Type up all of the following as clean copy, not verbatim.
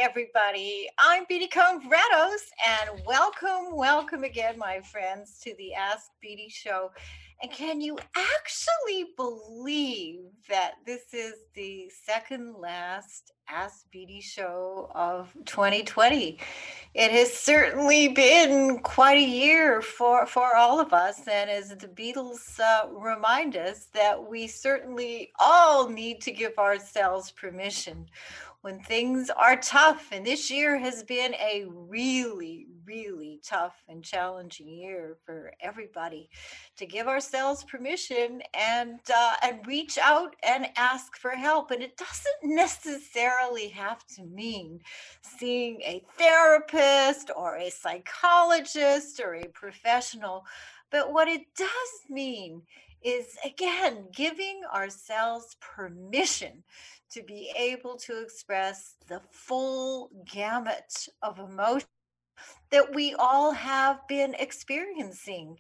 everybody. I'm Beatty Congrados, and welcome again, my friends, to the Ask Beatty Show. And can you actually believe that this is the second last Ask Beatty show of 2020? It has certainly been quite a year for all of us. And as the Beatles remind us, that we certainly all need to give ourselves permission when things are tough. And this year has been a really tough and challenging year for everybody, to give ourselves permission and reach out and ask for help. And it doesn't necessarily have to mean seeing a therapist or a psychologist or a professional. But what it does mean is, again, giving ourselves permission to be able to express the full gamut of emotion that we all have been experiencing.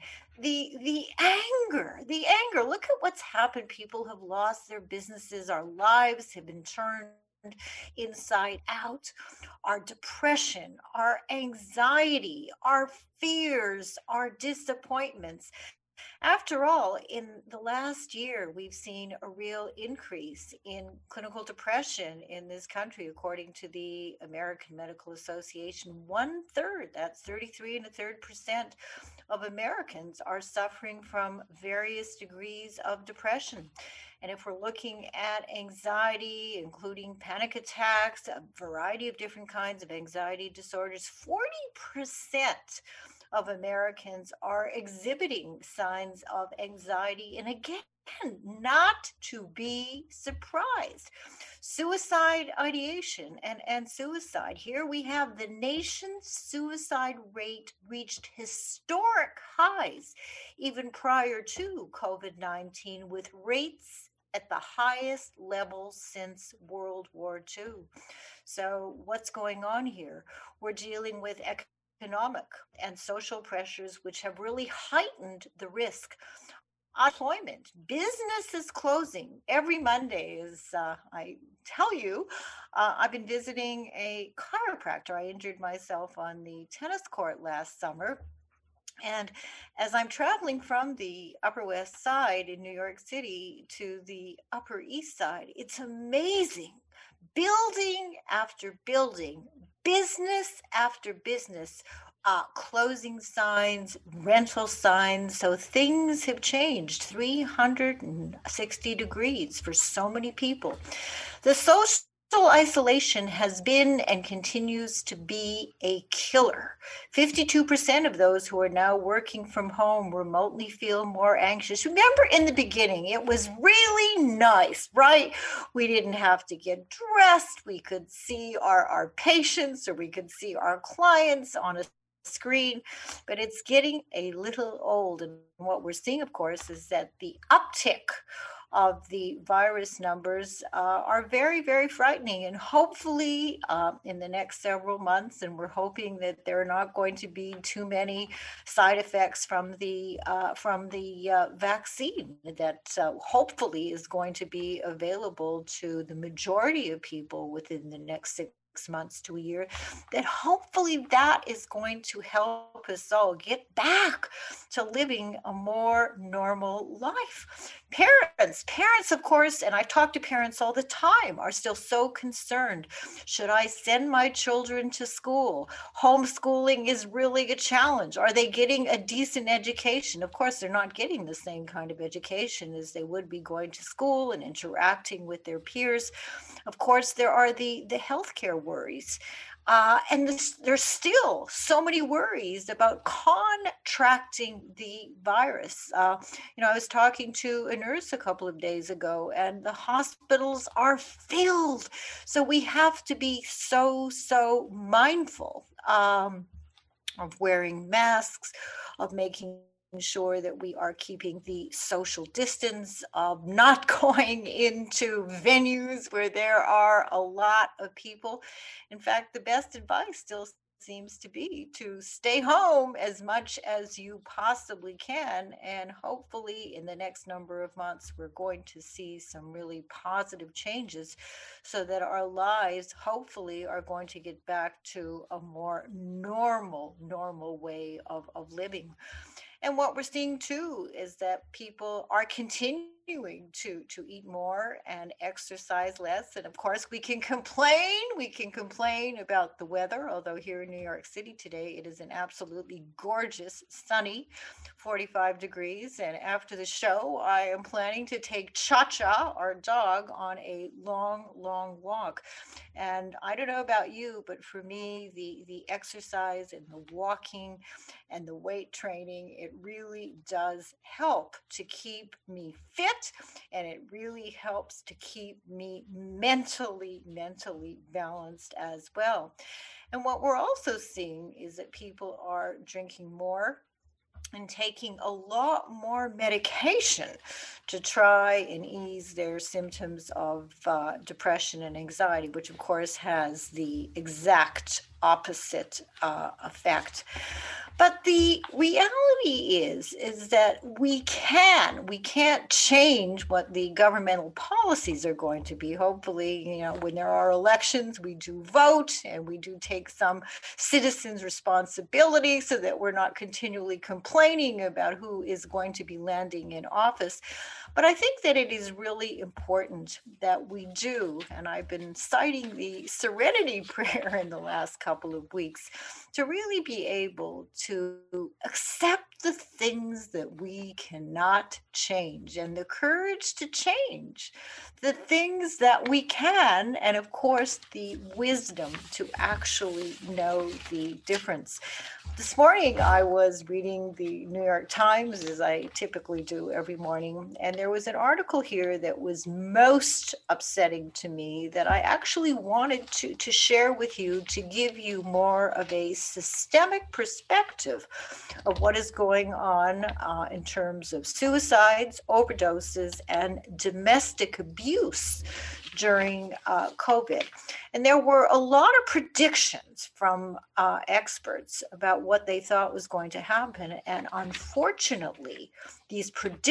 The anger, look at what's happened. People have lost their businesses, our lives have been turned inside out. Our depression, our anxiety, our fears, our disappointments. After all, in the last year, we've seen a real increase in clinical depression in this country, according to the American Medical Association. One third, that's 33 and a third percent of Americans are suffering from various degrees of depression. And if we're looking at anxiety, including panic attacks, a variety of different kinds of anxiety disorders, 40% of Americans are exhibiting signs of anxiety. And again, not to be surprised. Suicide ideation and suicide. Here we have the nation's suicide rate reached historic highs even prior to COVID-19, with rates at the highest level since World War II. So, what's going on here? We're dealing with economic and social pressures which have really heightened the risk. Unemployment, business is closing every Monday. As I tell you, I've been visiting a chiropractor. I injured myself on the tennis court last summer. And as I'm traveling from the Upper West Side in New York City to the Upper East Side, it's amazing. Building after building, business after business, closing signs, rental signs. So things have changed 360 degrees for so many people. The social isolation has been and continues to be a killer. 52% of those who are now working from home remotely feel more anxious. Remember, in the beginning, it was really nice, right? We didn't have to get dressed. We could see our patients, or we could see our clients on a screen, but it's getting a little old. And what we're seeing, of course, is that the uptick of the virus numbers are very frightening. And hopefully in the next several months, and we're hoping that there are not going to be too many side effects from the vaccine that hopefully is going to be available to the majority of people within the next 6 months to a year, that hopefully that is going to help us all get back to living a more normal life. Parents, of course, and I talk to parents all the time, are still so concerned. Should I send my children to school? Homeschooling is really a challenge. Are they getting a decent education? Of course, they're not getting the same kind of education as they would be going to school and interacting with their peers. Of course, there are the healthcare worries. There's still so many worries about contracting the virus. I was talking to a nurse a couple of days ago, and the hospitals are filled. So we have to be so mindful of wearing masks, of making sure that we are keeping the social distance, of not going into venues where there are a lot of people. In fact, the best advice still seems to be to stay home as much as you possibly can. And hopefully, in the next number of months, we're going to see some really positive changes so that our lives, hopefully, are going to get back to a more normal way of living. And what we're seeing too is that people are continuing to eat more and exercise less. And of course, we can complain. We can complain about the weather, although here in New York City today, it is an absolutely gorgeous, sunny 45 degrees. And after the show, I am planning to take Cha Cha, our dog, on a long walk. And I don't know about you, but for me, the exercise and the walking and the weight training, it really does help to keep me fit, and it really helps to keep me mentally balanced as well. And what we're also seeing is that people are drinking more and taking a lot more medication to try and ease their symptoms of depression and anxiety, which of course has the exact opposite effect. But the reality is that we can't change what the governmental policies are going to be. Hopefully, when there are elections, we do vote and we do take some citizens' responsibility so that we're not continually complaining about who is going to be landing in office. But I think that it is really important that we do, and I've been citing the Serenity Prayer in the last couple of weeks, to really be able to accept the things that we cannot change and the courage to change the things that we can, and of course, the wisdom to actually know the difference. This morning, I was reading the New York Times, as I typically do every morning, and there was an article here that was most upsetting to me that I actually wanted to share with you to give you more of a systemic perspective of what is going on in terms of suicides, overdoses, and domestic abuse during COVID. And there were a lot of predictions from experts about what they thought was going to happen. And unfortunately, these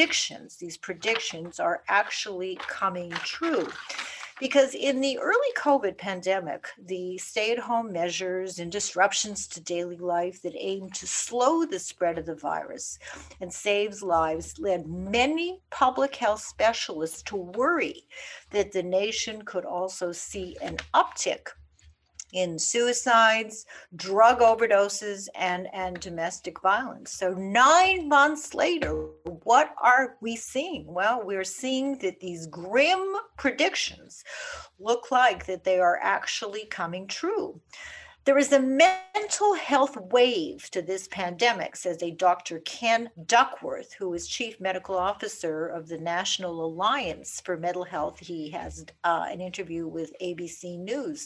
predictions are actually coming true. Because in the early COVID pandemic, the stay-at-home measures and disruptions to daily life that aimed to slow the spread of the virus and saves lives led many public health specialists to worry that the nation could also see an uptick in suicides, drug overdoses, and domestic violence. So 9 months later, what are we seeing? Well, we're seeing that these grim predictions look like that they are actually coming true. There is a mental health wave to this pandemic, says a Dr. Ken Duckworth, who is chief medical officer of the National Alliance for Mental Health. He has an interview with ABC News.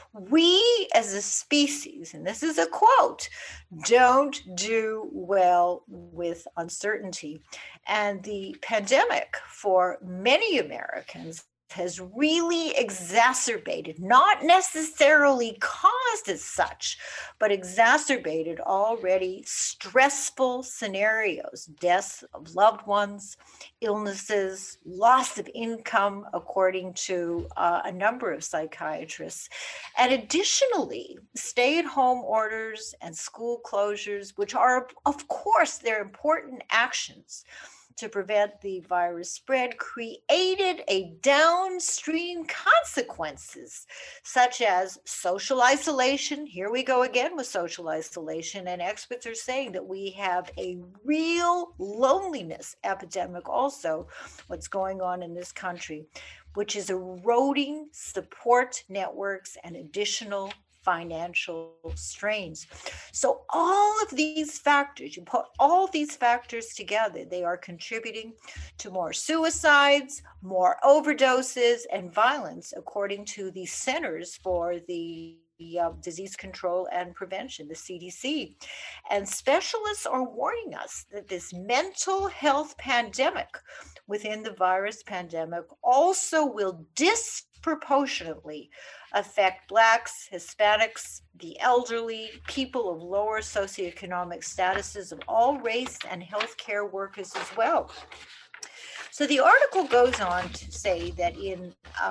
We as a species, and this is a quote, don't do well with uncertainty. And the pandemic for many Americans has really exacerbated, not necessarily caused as such, but exacerbated already stressful scenarios, deaths of loved ones, illnesses, loss of income, according to a number of psychiatrists. And additionally, stay-at-home orders and school closures, which are, of course, they're important actions to prevent the virus spread, created a downstream consequences, such as social isolation. Here we go again with social isolation. And experts are saying that we have a real loneliness epidemic also, what's going on in this country, which is eroding support networks and additional financial strains. So all of these factors, you put all these factors together, they are contributing to more suicides, more overdoses, and violence, according to the Centers for the Disease Control and Prevention, the CDC. And specialists are warning us that this mental health pandemic within the virus pandemic also will disrupt disproportionately affect Blacks, Hispanics, the elderly, people of lower socioeconomic statuses of all race, and healthcare workers as well. So the article goes on to say that in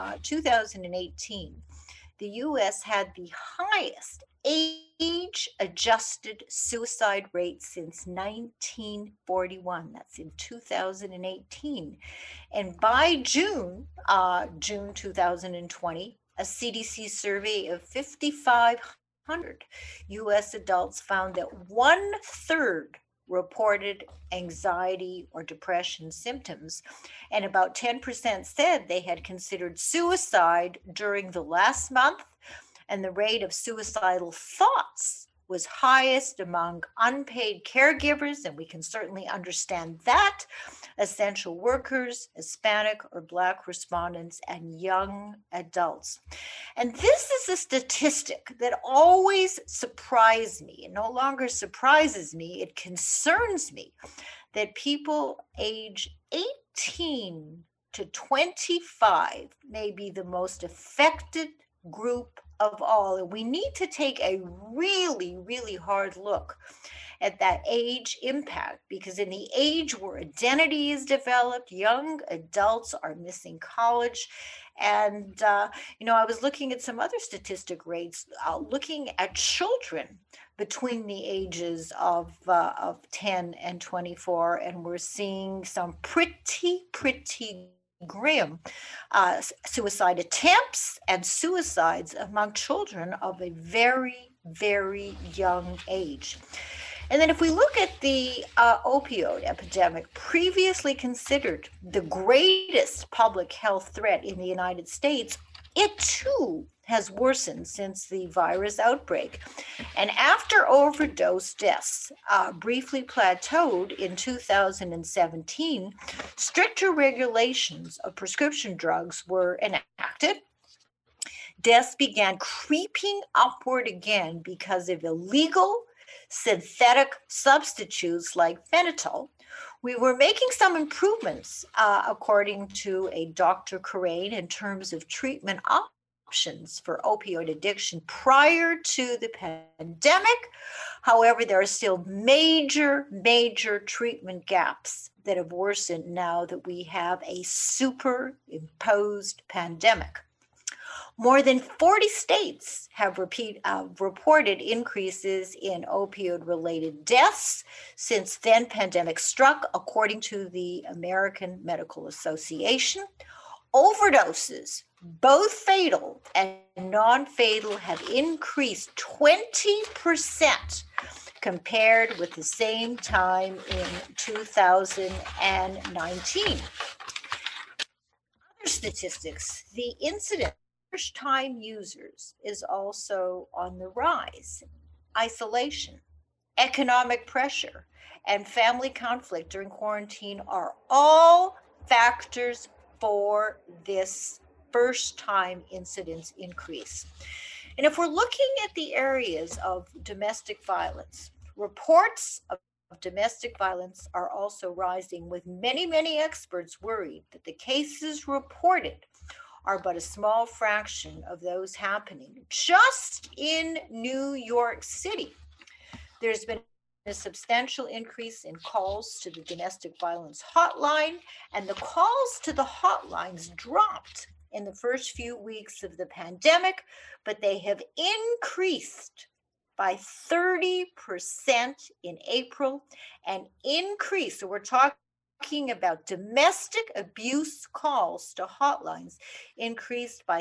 2018, the US had the highest age adjusted suicide rate since 1941. That's in 2018. And by June 2020, a CDC survey of 5,500 US adults found that one third reported anxiety or depression symptoms, and about 10% said they had considered suicide during the last month, and the rate of suicidal thoughts was highest among unpaid caregivers, and we can certainly understand that, essential workers, Hispanic or Black respondents, and young adults. And this is a statistic that always surprised me. It no longer surprises me, it concerns me that people age 18 to 25 may be the most affected group of all. And we need to take a really, really hard look at that age impact, because in the age where identity is developed, young adults are missing college. And, I was looking at some other statistic rates, looking at children between the ages of 10 and 24, and we're seeing some pretty grim suicide attempts and suicides among children of a very, very young age. And then if we look at the opioid epidemic, previously considered the greatest public health threat in the United States, it too has worsened since the virus outbreak. And after overdose deaths briefly plateaued in 2017, stricter regulations of prescription drugs were enacted. Deaths began creeping upward again because of illegal synthetic substitutes like fentanyl. We were making some improvements, according to a Dr. Corain, in terms of treatment options for opioid addiction prior to the pandemic. However, there are still major treatment gaps that have worsened now that we have a superimposed pandemic. More than 40 states have reported increases in opioid-related deaths since then pandemic struck, according to the American Medical Association. Overdoses, both fatal and non-fatal, have increased 20% compared with the same time in 2019. Other statistics, the incidence first-time users is also on the rise. Isolation, economic pressure, and family conflict during quarantine are all factors for this first-time incidence increase. And if we're looking at the areas of domestic violence, reports of domestic violence are also rising, with many experts worried that the cases reported are but a small fraction of those happening just in New York City. There's been a substantial increase in calls to the domestic violence hotline, and the calls to the hotlines dropped in the first few weeks of the pandemic, but they have increased by 30% in April, and increased. So we're talking about domestic abuse calls to hotlines increased by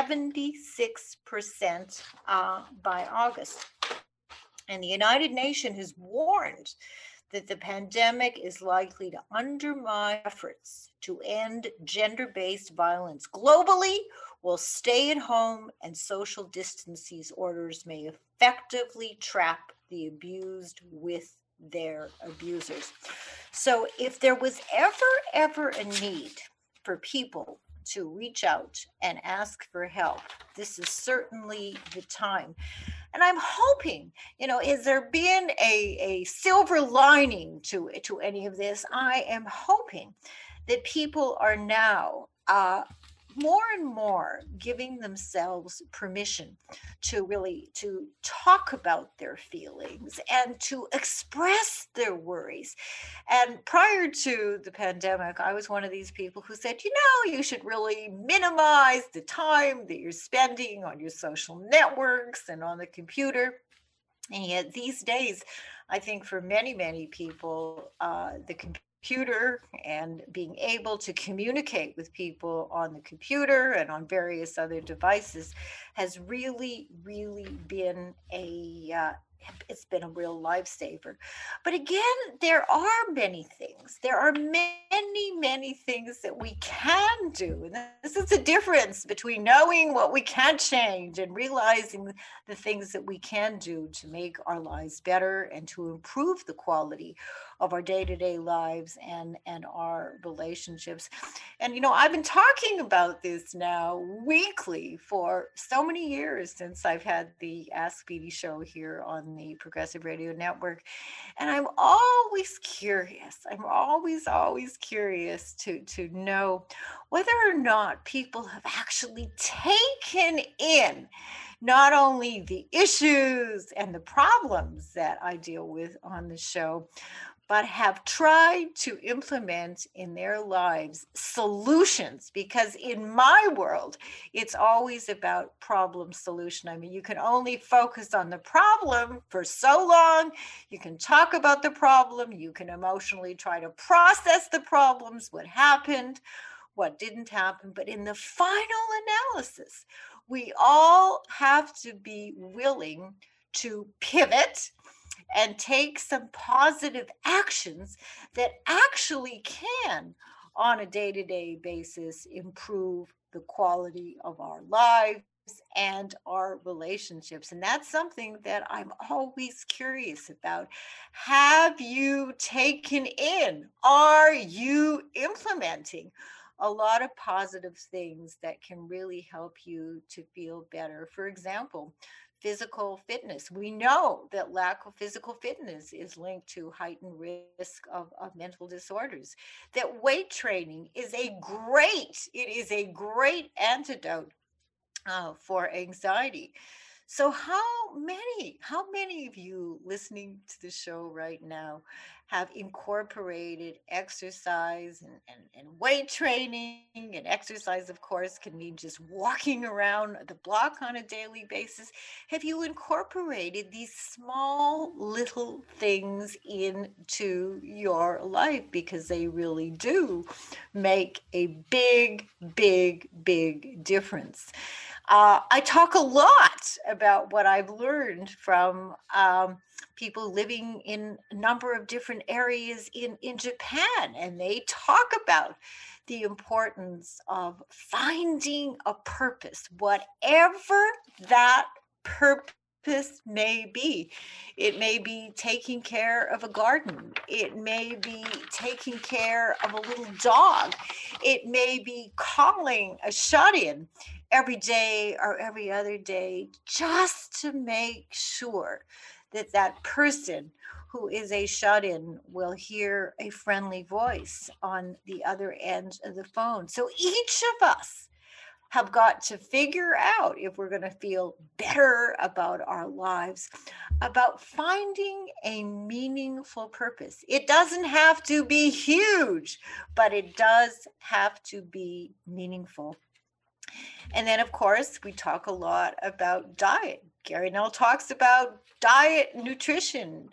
76% by August. And the United Nations has warned that the pandemic is likely to undermine efforts to end gender-based violence globally, while stay-at-home and social distancing orders may effectively trap the abused with their abusers. So if there was ever a need for people to reach out and ask for help, this is certainly the time. And I'm hoping, has there been a silver lining to any of this? I am hoping that people are now more and more giving themselves permission to really to talk about their feelings and to express their worries. And prior to the pandemic, I was one of these people who said, you should really minimize the time that you're spending on your social networks and on the computer. And yet these days, I think for many, many people, the computer and being able to communicate with people on the computer and on various other devices has really, really been it's been a real lifesaver. But again, there are many things. There are many, many things that we can do. And this is the difference between knowing what we can't change and realizing the things that we can do to make our lives better and to improve the quality of our day-to-day lives and our relationships. And I've been talking about this now weekly for so many years since I've had the Ask Beatty show here on the Progressive Radio Network. And I'm always curious. I'm always curious to know whether or not people have actually taken in not only the issues and the problems that I deal with on the show, but have tried to implement in their lives solutions. Because in my world, it's always about problem solution. I mean, you can only focus on the problem for so long. You can talk about the problem, you can emotionally try to process the problems, what happened, what didn't happen. But in the final analysis, we all have to be willing to pivot and take some positive actions that actually can, on a day to day basis, improve the quality of our lives and our relationships. And that's something that I'm always curious about. Have you taken in? Are you implementing a lot of positive things that can really help you to feel better? For example, physical fitness. We know that lack of physical fitness is linked to heightened risk of mental disorders. That weight training is a great antidote for anxiety. So how many of you listening to the show right now have incorporated exercise and weight training? And exercise, of course, can mean just walking around the block on a daily basis. Have you incorporated these small little things into your life? Because they really do make a big, big, big difference. I talk a lot about what I've learned from people living in a number of different areas in Japan, and they talk about the importance of finding a purpose, whatever that purpose may be. It may be taking care of a garden, it may be taking care of a little dog, it may be calling a shut in every day or every other day just to make sure that that person who is a shut in will hear a friendly voice on the other end of the phone. So each of us have got to figure out, if we're going to feel better about our lives, about finding a meaningful purpose. It doesn't have to be huge, but it does have to be meaningful. And then, of course, we talk a lot about diet. Gary Null talks about diet, nutrition,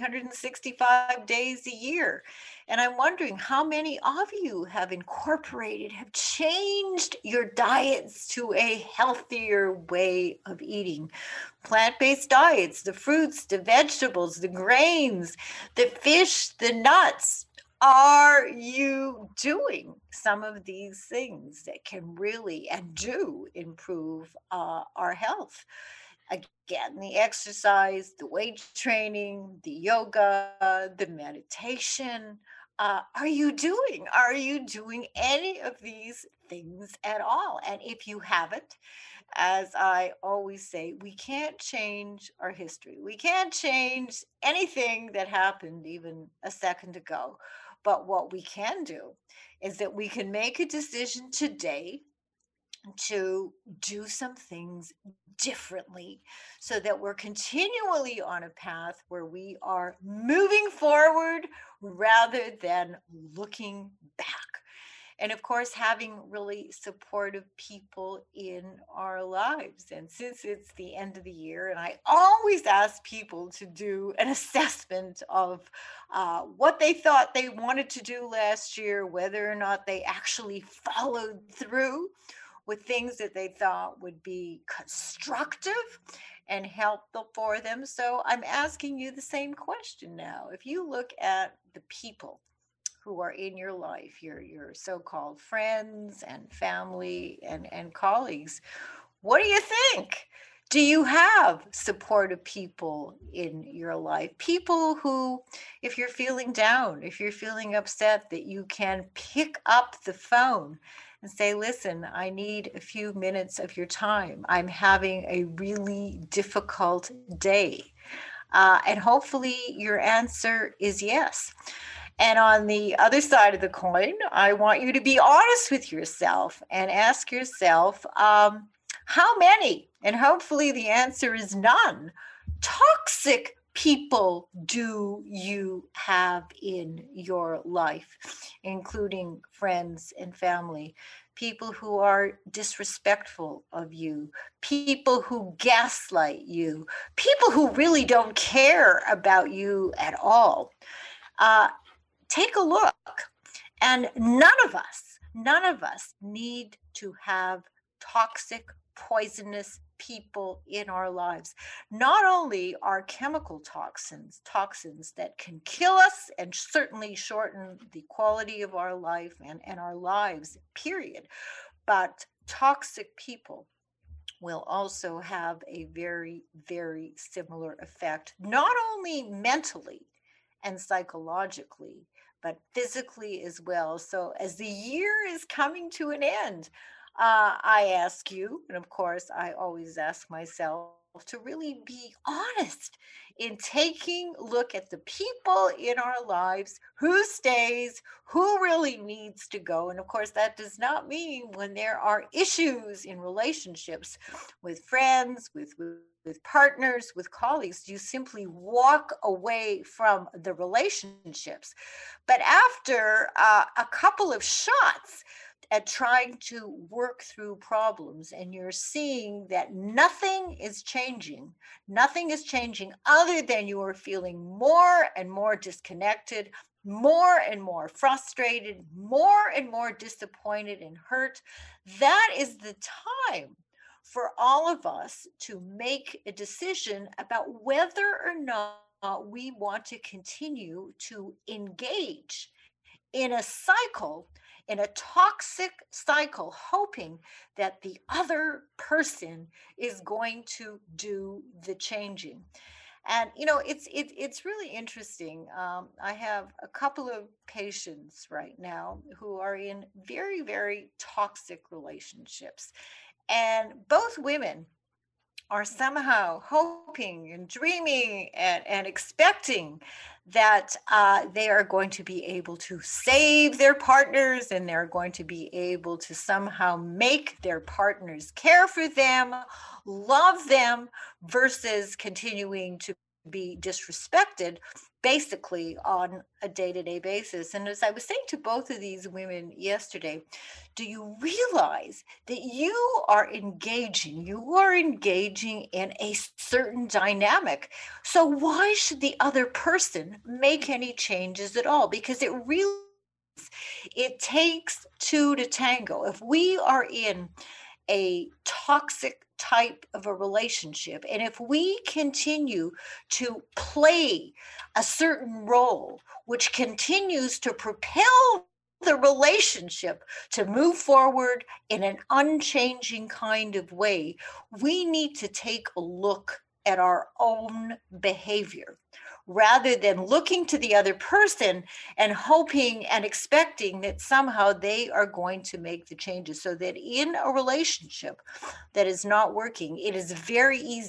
365 days a year. And I'm wondering how many of you have incorporated, have changed your diets to a healthier way of eating. Plant-based diets, the fruits, the vegetables, the grains, the fish, the nuts. Are you doing some of these things that can really and do improve our health? Again, the exercise, the weight training, the yoga, the meditation. Are you doing any of these things at all? And if you haven't, as I always say, we can't change our history. We can't change anything that happened even a second ago. But what we can do is that we can make a decision today to do some things differently so that we're continually on a path where we are moving forward rather than looking back. And of course, having really supportive people in our lives. And since it's the end of the year, and I always ask people to do an assessment of what they thought they wanted to do last year, whether or not they actually followed through with things that they thought would be constructive and helpful for them. So I'm asking you the same question now. If you look at the people who are in your life, your so-called friends and family and colleagues, what do you think? Do you have supportive people in your life? People who, if you're feeling down, if you're feeling upset, that you can pick up the phone and say, listen, I need a few minutes of your time. I'm having a really difficult day. And hopefully your answer is yes. And on the other side of the coin, I want you to be honest with yourself and ask yourself, how many, and hopefully the answer is none, toxic people do you have in your life, including friends and family? People who are disrespectful of you, people who gaslight you, people who really don't care about you at all. Uh, Take a look. And none of us need to have toxic, poisonous people in our lives. Not only are chemical toxins that can kill us and certainly shorten the quality of our life and our lives, period, but toxic people will also have a very, very similar effect, not only mentally and psychologically, but physically as well. So, as the year is coming to an end, I ask you, and of course, I always ask myself to really be honest in taking a look at the people in our lives, who stays, who really needs to go. And of course, that does not mean when there are issues in relationships with friends, with partners, with colleagues, you simply walk away from the relationships. But after a couple of shots at trying to work through problems, and you're seeing that nothing is changing other than you are feeling more and more disconnected, more and more frustrated, more and more disappointed and hurt, that is the time for all of us to make a decision about whether or not we want to continue to engage in a cycle, in a toxic cycle, hoping that the other person is going to do the changing. And it's really interesting. I have a couple of patients right now who are in very, very toxic relationships, and both women are somehow hoping and dreaming and expecting that they are going to be able to save their partners, and they're going to be able to somehow make their partners care for them, love them, versus continuing to be disrespected basically on a day-to-day basis. And as I was saying to both of these women yesterday, do you realize that you are engaging in a certain dynamic? So why should the other person make any changes at all? Because it takes two to tango. If we are in a toxic type of a relationship, and if we continue to play a certain role, which continues to propel the relationship to move forward in an unchanging kind of way, we need to take a look at our own behavior rather than looking to the other person and hoping and expecting that somehow they are going to make the changes. So that in a relationship that is not working, it is very easy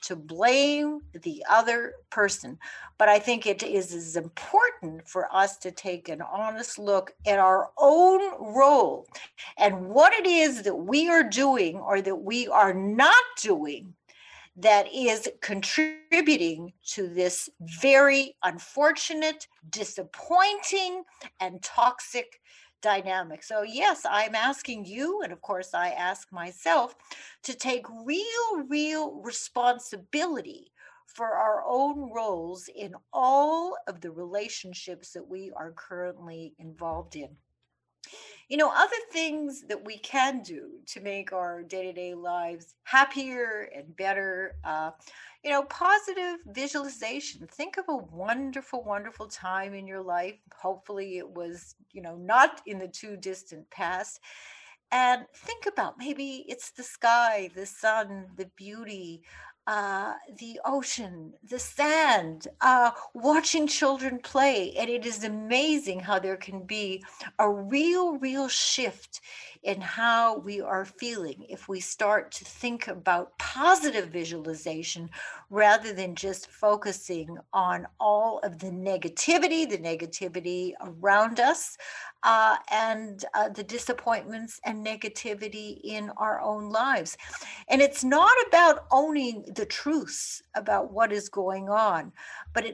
to blame the other person. But I think it is as important for us to take an honest look at our own role and what it is that we are doing or that we are not doing that is contributing to this very unfortunate, disappointing, and toxic dynamic. So, yes, I'm asking you, and of course, I ask myself to take real responsibility for our own roles in all of the relationships that we are currently involved in. Other things that we can do to make our day to day lives happier and better, positive visualization. Think of a wonderful time in your life. Hopefully, it was, not in the too distant past. And think about maybe it's the sky, the sun, the beauty, the ocean, the sand, watching children play. And it is amazing how there can be a real shift in how we are feeling if we start to think about positive visualization rather than just focusing on all of the negativity around us, and the disappointments and negativity in our own lives. And it's not about owning the truths about what is going on, but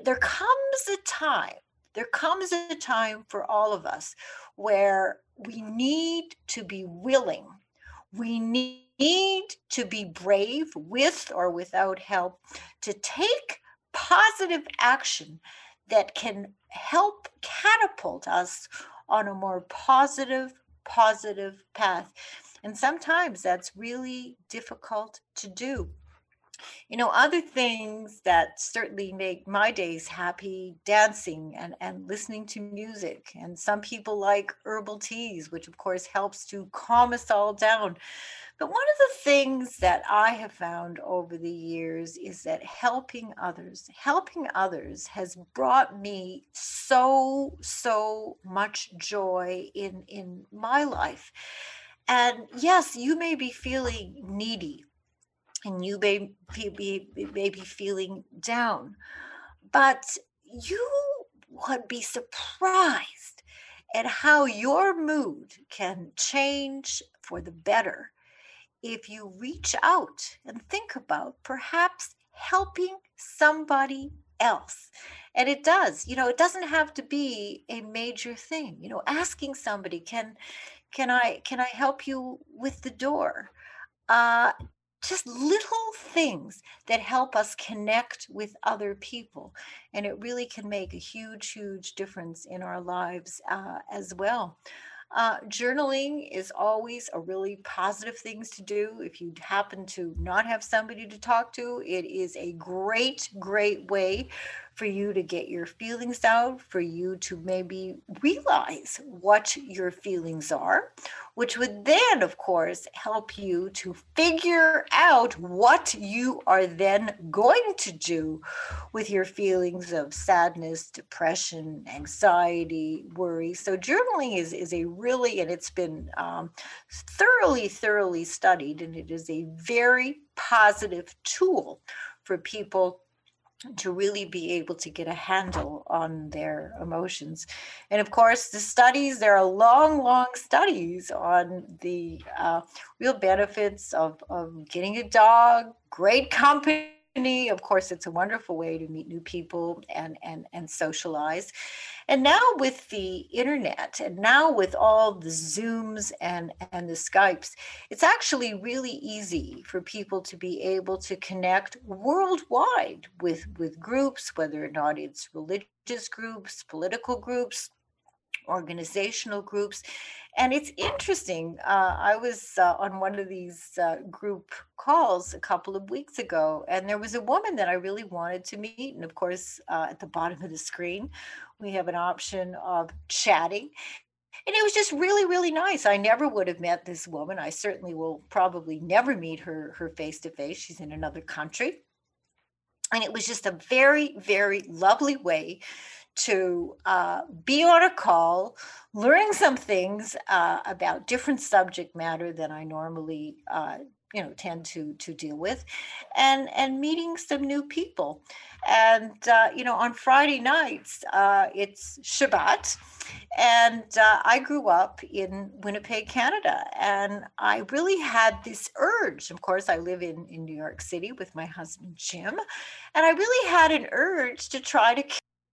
there comes a time for all of us where we need to be willing. We need to be brave with or without help to take positive action that can help catapult us on a more positive path. And sometimes that's really difficult to do. Other things that certainly make my days happy: dancing and listening to music. And some people like herbal teas, which of course helps to calm us all down. But one of the things that I have found over the years is that helping others has brought me so much joy in my life. And yes, you may be feeling needy and you may be feeling down, but you would be surprised at how your mood can change for the better if you reach out and think about perhaps helping somebody else. And it doesn't have to be a major thing. Asking somebody, can I help you with the door? uh just little things that help us connect with other people, and it really can make a huge difference in our lives, as well. Journaling is always a really positive things to do. If you happen to not have somebody to talk to, it is a great way for you to get your feelings out, for you to maybe realize what your feelings are, which would then, of course, help you to figure out what you are then going to do with your feelings of sadness, depression, anxiety, worry. So journaling is a really, and it's been thoroughly studied, and it is a very positive tool for people to really be able to get a handle on their emotions. And of course, there are long studies on the real benefits of getting a dog, great company. Of course, it's a wonderful way to meet new people and socialize. And now with the internet, and now with all the Zooms and the Skypes, it's actually really easy for people to be able to connect worldwide with groups, whether or not it's religious groups, political groups, organizational groups. And it's interesting. I was on one of these group calls a couple of weeks ago, and there was a woman that I really wanted to meet. And of course, at the bottom of the screen, we have an option of chatting. And it was just really nice. I never would have met this woman. I certainly will probably never meet her face to face. She's in another country. And it was just a very lovely way to be on a call, learning some things about different subject matter than I normally tend to deal with, and meeting some new people. And on Friday nights, it's Shabbat, and I grew up in Winnipeg, Canada, and I really had this urge. Of course, I live in New York City with my husband Jim, and I really had an urge to try to.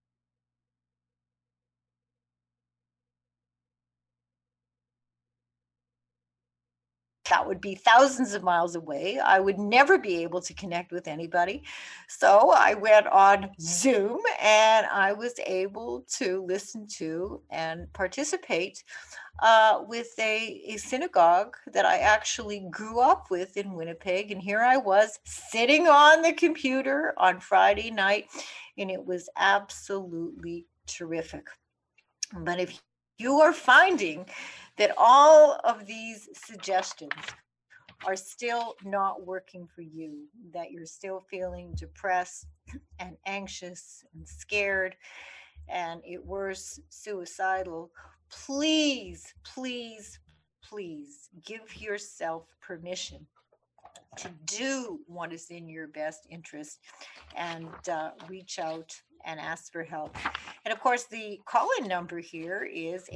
That would be thousands of miles away. I would never be able to connect with anybody. So I went on Zoom and I was able to listen to and participate with a synagogue that I actually grew up with in Winnipeg. And here I was sitting on the computer on Friday night, and it was absolutely terrific. But if you are finding that all of these suggestions are still not working for you, that you're still feeling depressed and anxious and scared, and it worse, suicidal, please, please, please give yourself permission to do what is in your best interest, and reach out and ask for help. And of course, the call in number here is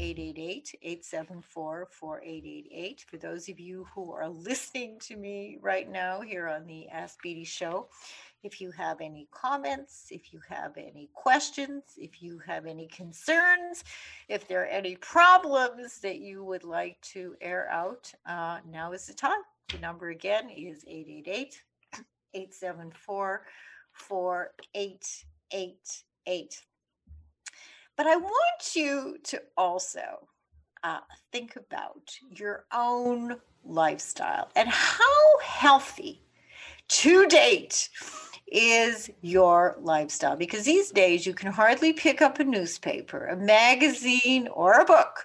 888-874-4888. For those of you who are listening to me right now here on the Ask Beatty Show, if you have any comments, if you have any questions, if you have any concerns, if there are any problems that you would like to air out, now is the time. The number again is 888-874-4888. But I want you to also think about your own lifestyle and how healthy to date is your lifestyle. Because these days you can hardly pick up a newspaper, a magazine, or a book,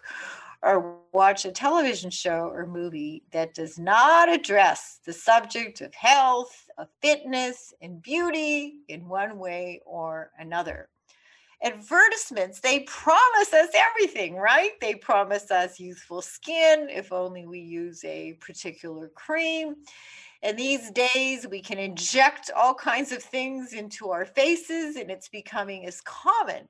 or watch a television show or movie that does not address the subject of health, of fitness, and beauty in one way or another. Advertisements, they promise us everything, right? They promise us youthful skin if only we use a particular cream. And these days, we can inject all kinds of things into our faces, and it's becoming as common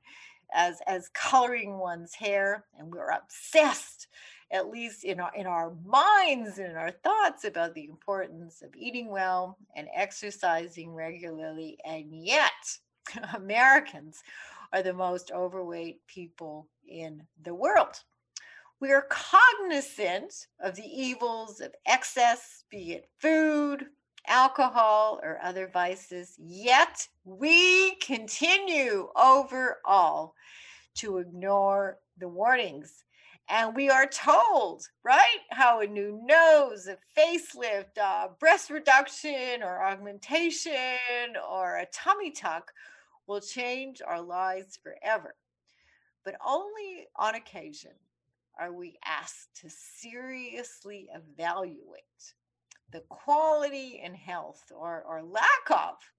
as coloring one's hair. And we're obsessed, at least in our minds and in our thoughts, about the importance of eating well and exercising regularly. And yet, Americans are the most overweight people in the world. We are cognizant of the evils of excess, be it food, alcohol, or other vices, yet we continue overall to ignore the warnings. And we are told, right, how a new nose, a facelift, breast reduction or augmentation, or a tummy tuck will change our lives forever. But only on occasion are we asked to seriously evaluate the quality and health, or lack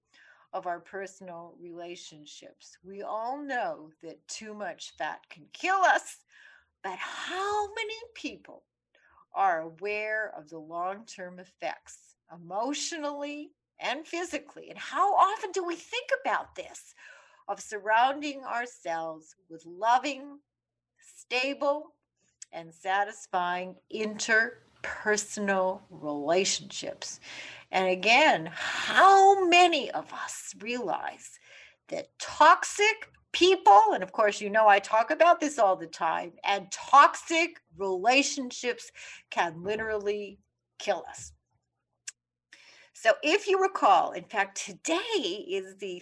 of our personal relationships. We all know that too much fat can kill us, but how many people are aware of the long-term effects emotionally and physically? And how often do we think about this, of surrounding ourselves with loving, stable, and satisfying interpersonal relationships? And again, how many of us realize that toxic people, and of course, I talk about this all the time, and toxic relationships can literally kill us. So if you recall, in fact, today is the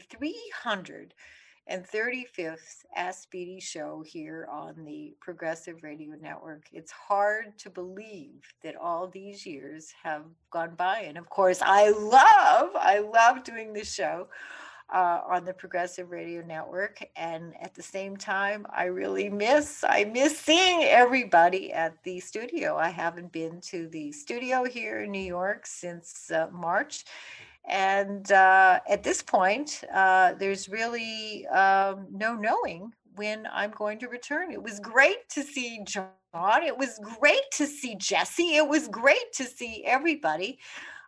335th Ask Beatty show here on the Progressive Radio Network. It's hard to believe that all these years have gone by. And of course, I love doing this show on the Progressive Radio Network. And at the same time, I miss seeing everybody at the studio. I haven't been to the studio here in New York since March. And at this point, there's really no knowing when I'm going to return. It was great to see John. It was great to see Jesse. It was great to see everybody.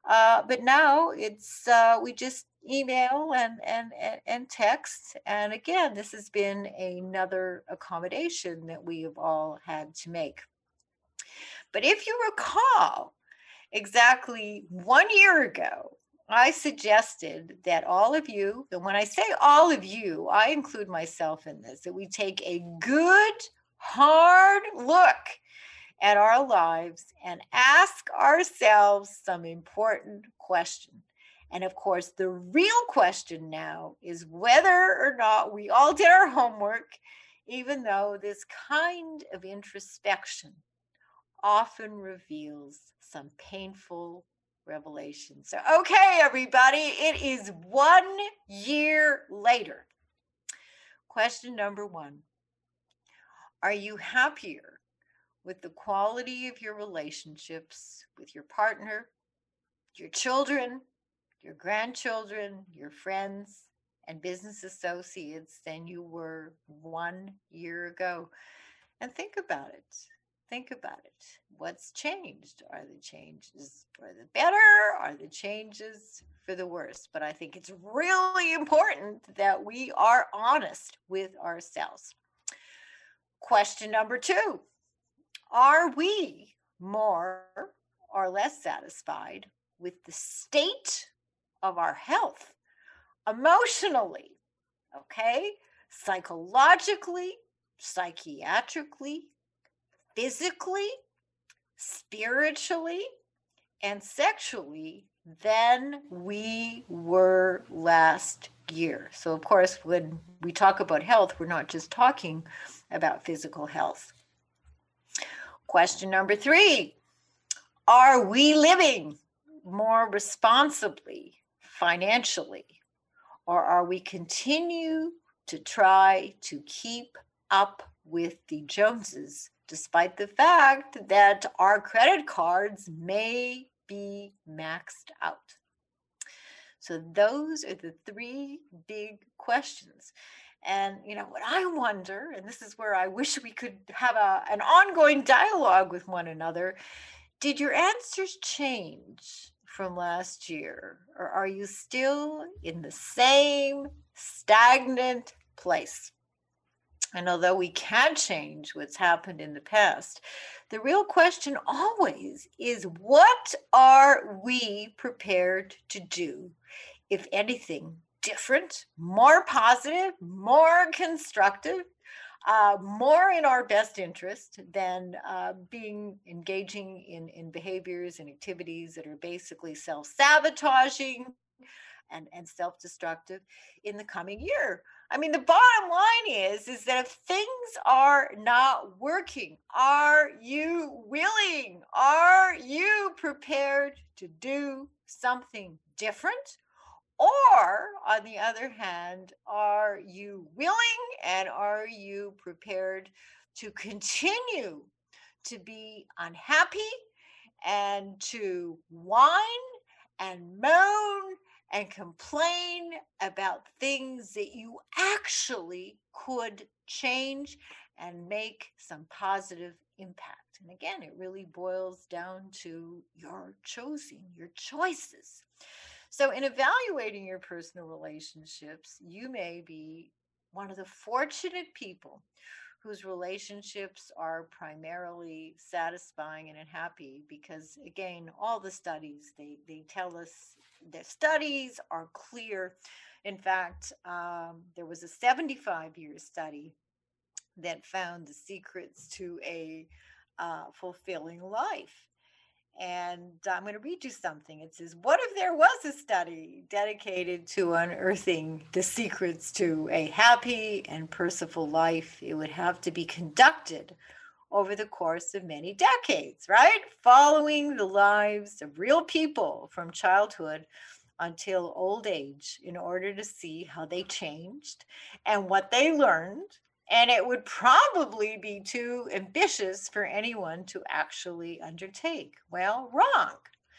But now it's we just email and text. And again, this has been another accommodation that we have all had to make. But if you recall, exactly 1 year ago, I suggested that all of you, and when I say all of you, I include myself in this, that we take a good, hard look at our lives and ask ourselves some important questions. And of course, the real question now is whether or not we all did our homework, even though this kind of introspection often reveals some painful revelations. So, okay, everybody, it is 1 year later. Question number one: are you happier with the quality of your relationships with your partner, your children, your grandchildren, your friends, and business associates than you were 1 year ago? And think about it. Think about it. What's changed? Are the changes for the better? Are the changes for the worse? But I think it's really important that we are honest with ourselves. Question number two: are we more or less satisfied with the state of our health emotionally, okay, psychologically, psychiatrically, physically, spiritually, and sexually than we were last year? So, of course, when we talk about health, we're not just talking about physical health. Question number three: are we living more responsibly financially, or are we continue to try to keep up with the Joneses, despite the fact that our credit cards may be maxed out? So those are the three big questions. And what I wonder, and this is where I wish we could have an ongoing dialogue with one another: did your answers change from last year, or are you still in the same stagnant place? And although we can change what's happened in the past, the real question always is, what are we prepared to do, if anything, different, more positive, more constructive, more in our best interest than engaging in behaviors and activities that are basically self-sabotaging and self-destructive in the coming year? I mean, the bottom line is that if things are not working, are you willing? Are you prepared to do something different? Or, on the other hand, are you willing and are you prepared to continue to be unhappy and to whine and moan and complain about things that you actually could change and make some positive impact? And again, it really boils down to your choices. So, in evaluating your personal relationships, you may be one of the fortunate people whose relationships are primarily satisfying and happy, because again, all the studies, they tell us, the studies are clear. In fact, there was a 75-year study that found the secrets to a fulfilling life. And I'm going to read you something. It says, what if there was a study dedicated to unearthing the secrets to a happy and purposeful life? It would have to be conducted over the course of many decades, right? Following the lives of real people from childhood until old age, in order to see how they changed and what they learned. And it would probably be too ambitious for anyone to actually undertake. Well, wrong.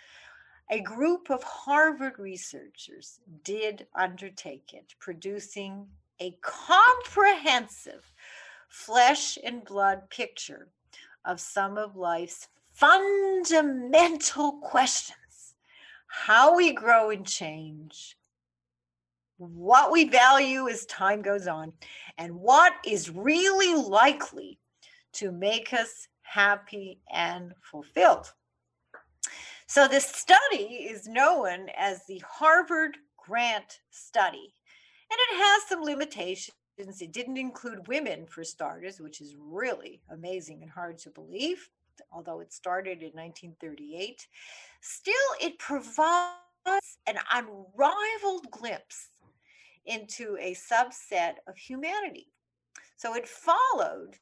A group of Harvard researchers did undertake it, producing a comprehensive flesh and blood picture of some of life's fundamental questions how we grow and change, what we value as time goes on, and what is really likely to make us happy and fulfilled. So, this study is known as the Harvard Grant Study, and it has some limitations. It didn't include women, for starters, which is really amazing and hard to believe, although it started in 1938. Still, it provides an unrivaled glimpse into a subset of humanity. So it followed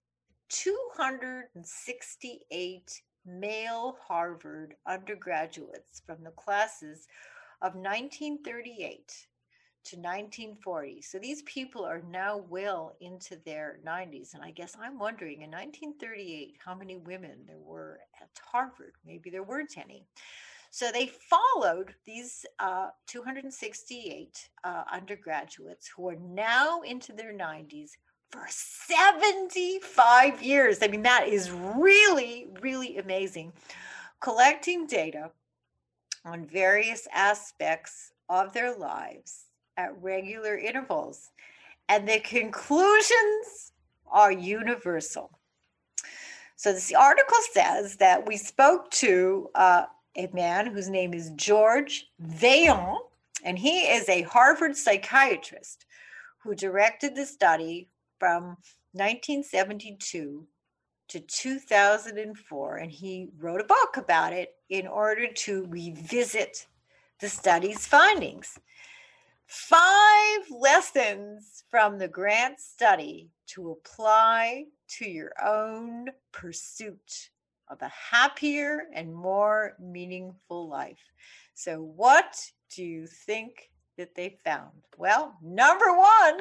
268 male Harvard undergraduates from the classes of 1938 to 1940. So these people are now well into their 90s. And I guess I'm wondering in 1938 how many women there were at Harvard. Maybe there weren't any. So they followed these 268 undergraduates who are now into their 90s for 75 years. I mean, that is really, really amazing. Collecting data on various aspects of their lives at regular intervals. And the conclusions are universal. So this article says that we spoke to a man whose name is George Vaillant, and he is a Harvard psychiatrist who directed the study from 1972 to 2004, and he wrote a book about it in order to revisit the study's findings. 5 lessons from the Grant study to apply to your own pursuit of a happier and more meaningful life. So, what do you think that they found? Well, number 1,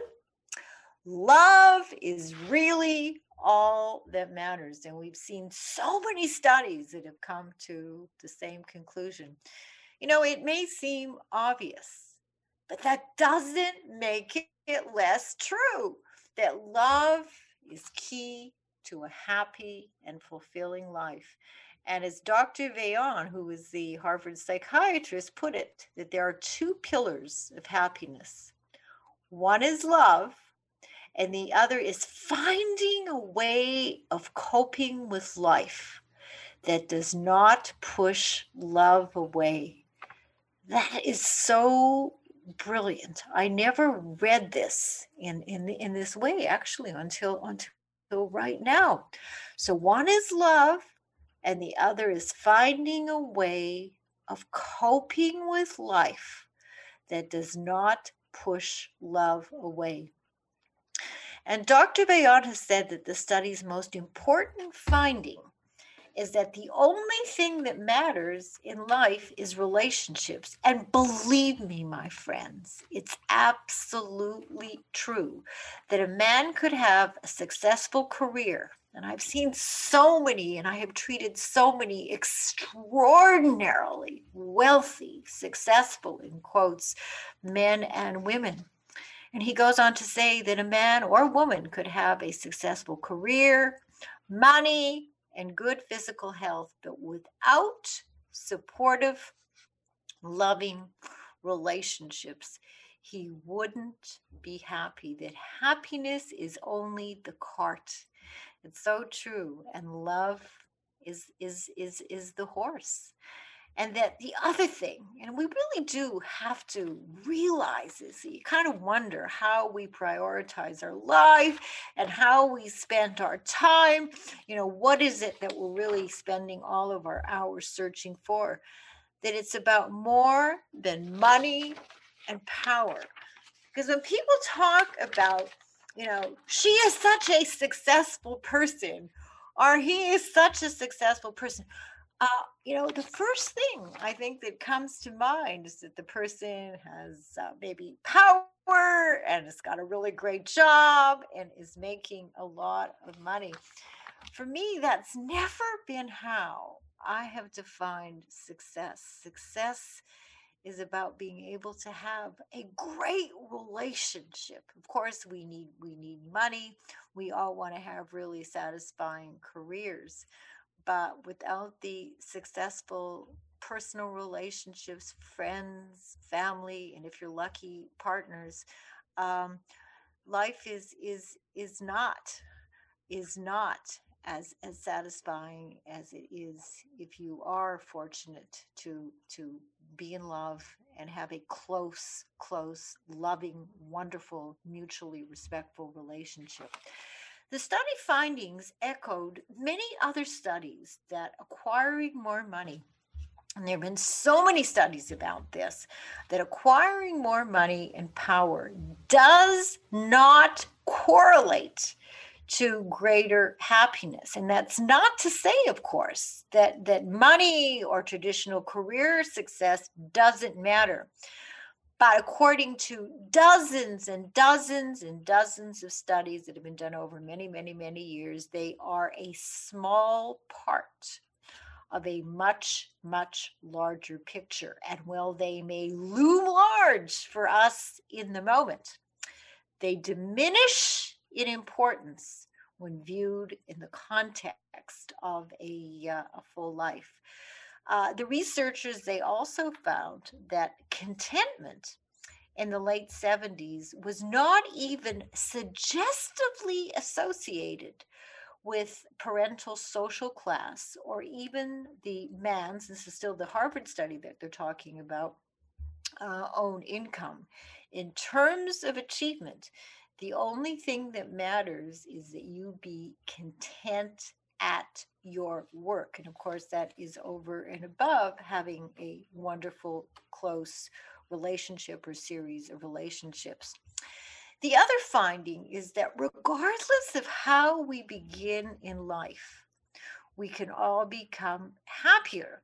love is really all that matters. And we've seen so many studies that have come to the same conclusion. You know, it may seem obvious, but that doesn't make it less true that love is key to a happy and fulfilling life. And as Dr. Vaillant, who is the Harvard psychiatrist, put it, that there are 2 pillars of happiness. One is love, and the other is finding a way of coping with life that does not push love away. That is so brilliant. I never read this in this way actually until right now. So one is love, and the other is finding a way of coping with life that does not push love away. And Dr. Vaillant has said that the study's most important finding is that the only thing that matters in life is relationships. And believe me, my friends, it's absolutely true that a man could have a successful career. And I've seen so many, and I have treated so many extraordinarily wealthy, successful, in quotes, men and women. And he goes on to say that a man or woman could have a successful career, money, and good physical health, but without supportive, loving relationships, he wouldn't be happy. That happiness is only the cart. It's so true. And love is the horse. And that the other thing, and we really do have to realize this, you kind of wonder how we prioritize our life and how we spend our time. You know, what is it that we're really spending all of our hours searching for? That it's about more than money and power. Because when people talk about, you know, she is such a successful person, or he is such a successful person, you know, the first thing I think that comes to mind is that the person has maybe power and has got a really great job and is making a lot of money. For me, that's never been how I have defined success. Success is about being able to have a great relationship. Of course, we need money. We all want to have really satisfying careers, but without the successful personal relationships, friends, family, and if you're lucky, partners, um, life is not as satisfying as it is if you are fortunate to be in love and have a close, loving, wonderful, mutually respectful relationship. The study findings echoed many other studies that acquiring more money, and there have been so many studies about this, that acquiring more money and power does not correlate to greater happiness. And that's not to say, of course, that money or traditional career success doesn't matter. But according to dozens and dozens and dozens of studies that have been done over many, many, many years, they are a small part of a much, much larger picture. And while they may loom large for us in the moment, they diminish in importance when viewed in the context of a full life. The researchers, they also found that contentment in the late 70s was not even suggestively associated with parental social class or even the man's, this is still the Harvard study that they're talking about, own income. In terms of achievement, the only thing that matters is that you be content at your work. And of course, that is over and above having a wonderful, close relationship or series of relationships. The other finding is that regardless of how we begin in life, we can all become happier.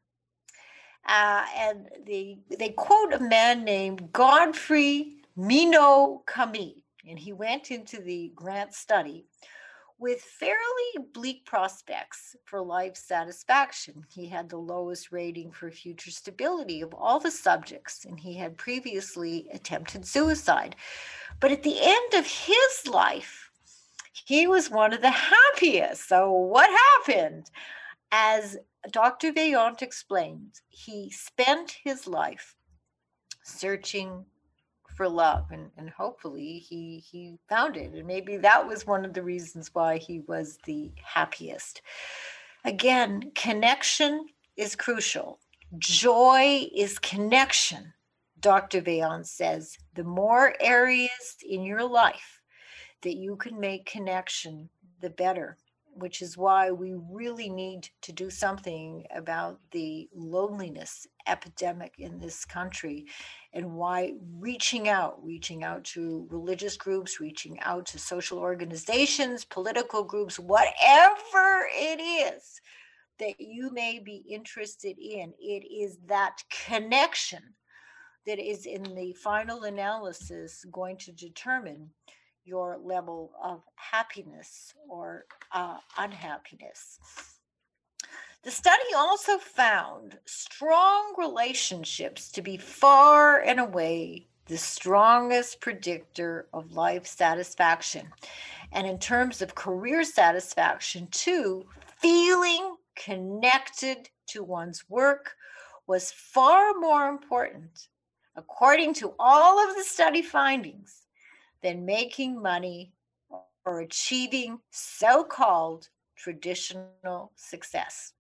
And they quote a man named Godfrey Minot-Kami, and he went into the Grant study with fairly bleak prospects for life satisfaction. He had the lowest rating for future stability of all the subjects, and he had previously attempted suicide. But at the end of his life, he was one of the happiest. So what happened? As Dr. Vaillant explained, he spent his life searching for love, and hopefully he found it. And maybe that was one of the reasons why he was the happiest. Again, connection is crucial. Joy is connection. Dr. Vaillant says the more areas in your life that you can make connection, the better, which is why we really need to do something about the loneliness epidemic in this country, and why reaching out to religious groups, reaching out to social organizations, political groups, whatever it is that you may be interested in, it is that connection that is in the final analysis going to determine your level of happiness or unhappiness. The study also found strong relationships to be far and away the strongest predictor of life satisfaction. And in terms of career satisfaction, too, feeling connected to one's work was far more important, according to all of the study findings, than making money or achieving so-called traditional success.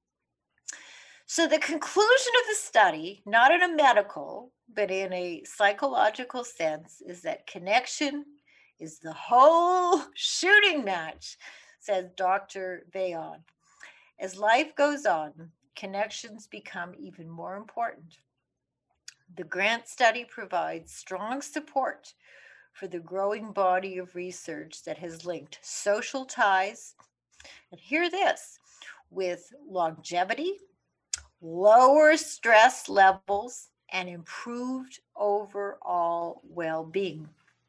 So the conclusion of the study, not in a medical, but in a psychological sense, is that connection is the whole shooting match, says Dr. Vaillant. As life goes on, connections become even more important. The Grant study provides strong support for the growing body of research that has linked social ties, and hear this, with longevity, lower stress levels, and improved overall well-being.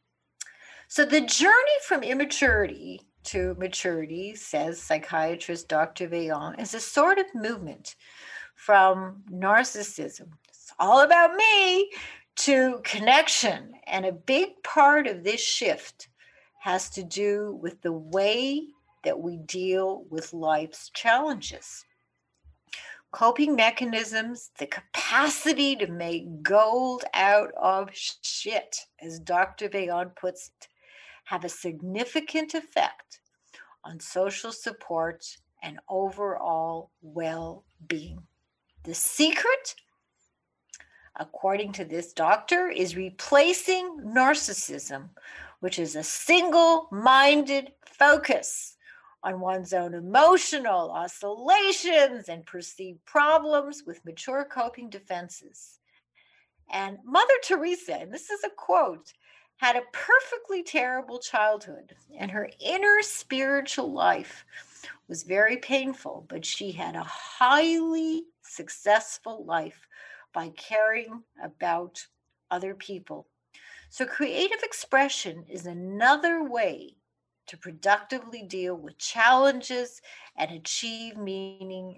So the journey from immaturity to maturity, says psychiatrist Dr. Vaillant, is a sort of movement from narcissism, it's all about me, to connection. And a big part of this shift has to do with the way that we deal with life's challenges. Coping mechanisms, the capacity to make gold out of shit, as Dr. Bayon puts it, have a significant effect on social support and overall well being. The secret, according to this doctor, is replacing narcissism, which is a single minded focus on one's own emotional oscillations and perceived problems with mature coping defenses. And Mother Teresa, and this is a quote, had a perfectly terrible childhood, and her inner spiritual life was very painful, but she had a highly successful life by caring about other people. So, creative expression is another way to productively deal with challenges and achieve meaning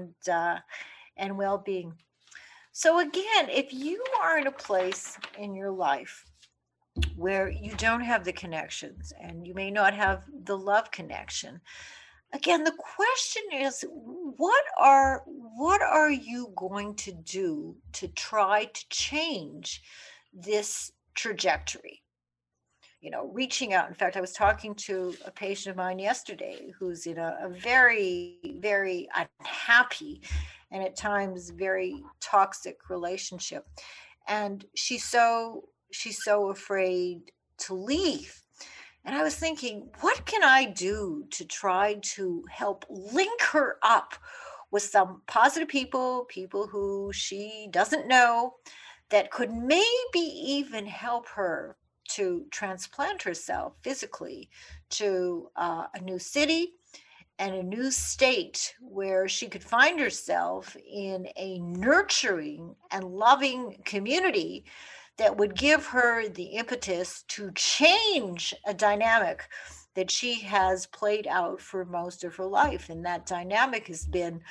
and well-being. So again, if you are in a place in your life where you don't have the connections and you may not have the love connection, again, the question is, what are you going to do to try to change this trajectory? Reaching out. In fact, I was talking to a patient of mine yesterday who's in a very, very unhappy and at times very toxic relationship. And she's so afraid to leave. And I was thinking, what can I do to try to help link her up with some positive people who she doesn't know, that could maybe even help her to transplant herself physically to a new city and a new state where she could find herself in a nurturing and loving community that would give her the impetus to change a dynamic that she has played out for most of her life. And that dynamic has been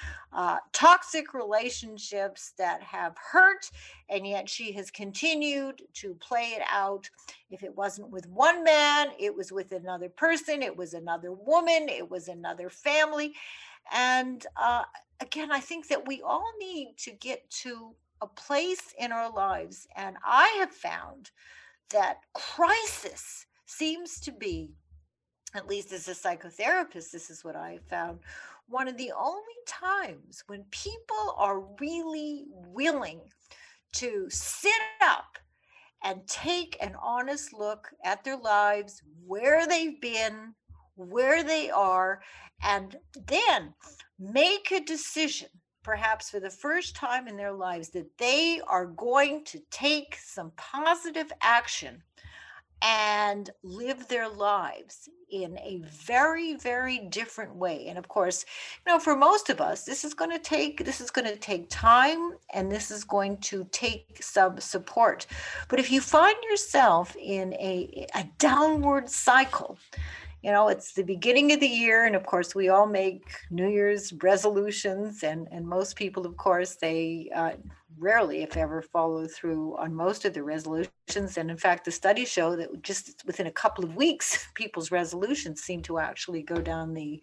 toxic relationships that have hurt, and yet she has continued to play it out. If it wasn't with one man, it was with another person, it was another woman, it was another family. And again, I think that we all need to get to a place in our lives. And I have found that crisis seems to be, at least as a psychotherapist, this is what I have found, one of the only times when people are really willing to sit up and take an honest look at their lives, where they've been, where they are, and then make a decision, perhaps for the first time in their lives, that they are going to take some positive action and live their lives in a very, very different way. And of course, for most of us, this is going to take time, and this is going to take some support. But if you find yourself in a downward cycle, it's the beginning of the year, and of course we all make New Year's resolutions, and most people, of course, they rarely, if ever, follow through on most of the resolutions. And in fact, the studies show that just within a couple of weeks, people's resolutions seem to actually go down the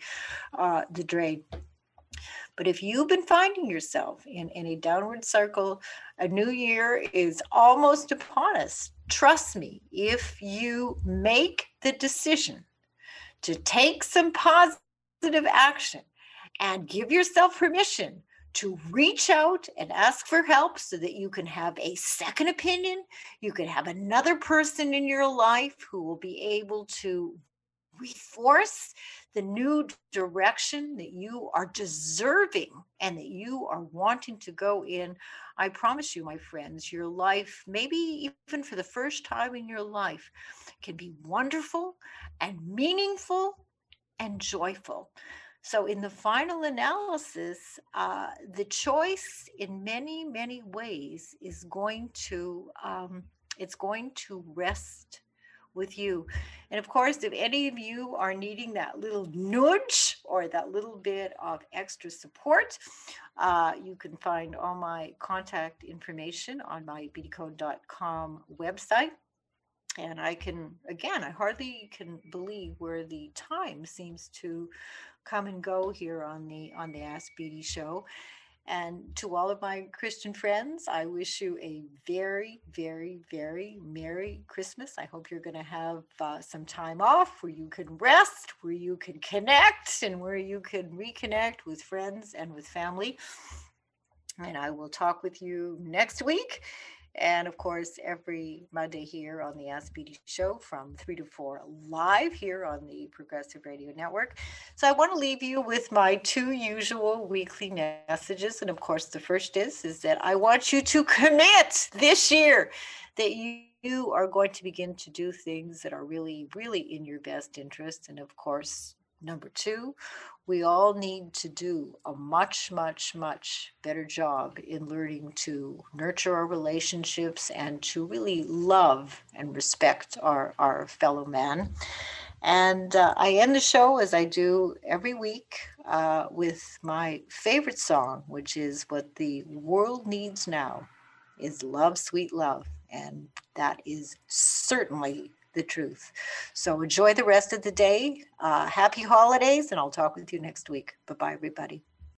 drain. But if you've been finding yourself in a downward circle, a new year is almost upon us. Trust me, if you make the decision to take some positive action and give yourself permission to reach out and ask for help so that you can have a second opinion, you can have another person in your life who will be able to reinforce the new direction that you are deserving and that you are wanting to go in. I promise you, my friends, your life, maybe even for the first time in your life, can be wonderful and meaningful and joyful. So in the final analysis, the choice in many, many ways is going to rest with you. And of course, if any of you are needing that little nudge or that little bit of extra support, you can find all my contact information on my bdcode.com website. And I hardly can believe where the time seems to come and go here on the Ask BD show. And to all of my Christian friends, I wish you a very, very, very Merry Christmas. I hope you're going to have some time off where you can rest, where you can connect, and where you can reconnect with friends and with family. And I will talk with you next week. And of course, every Monday here on the Ask Beatty Show from 3 to 4 live here on the Progressive Radio Network. So I want to leave you with my two usual weekly messages. And of course, the first is that I want you to commit this year that you are going to begin to do things that are really, really in your best interest. And of course, number two, we all need to do a much, much, much better job in learning to nurture our relationships and to really love and respect our fellow man. And I end the show, as I do every week, with my favorite song, which is What the World Needs Now is Love, Sweet Love. And that is certainly the truth. So enjoy the rest of the day. Happy holidays, and I'll talk with you next week. Bye-bye, everybody.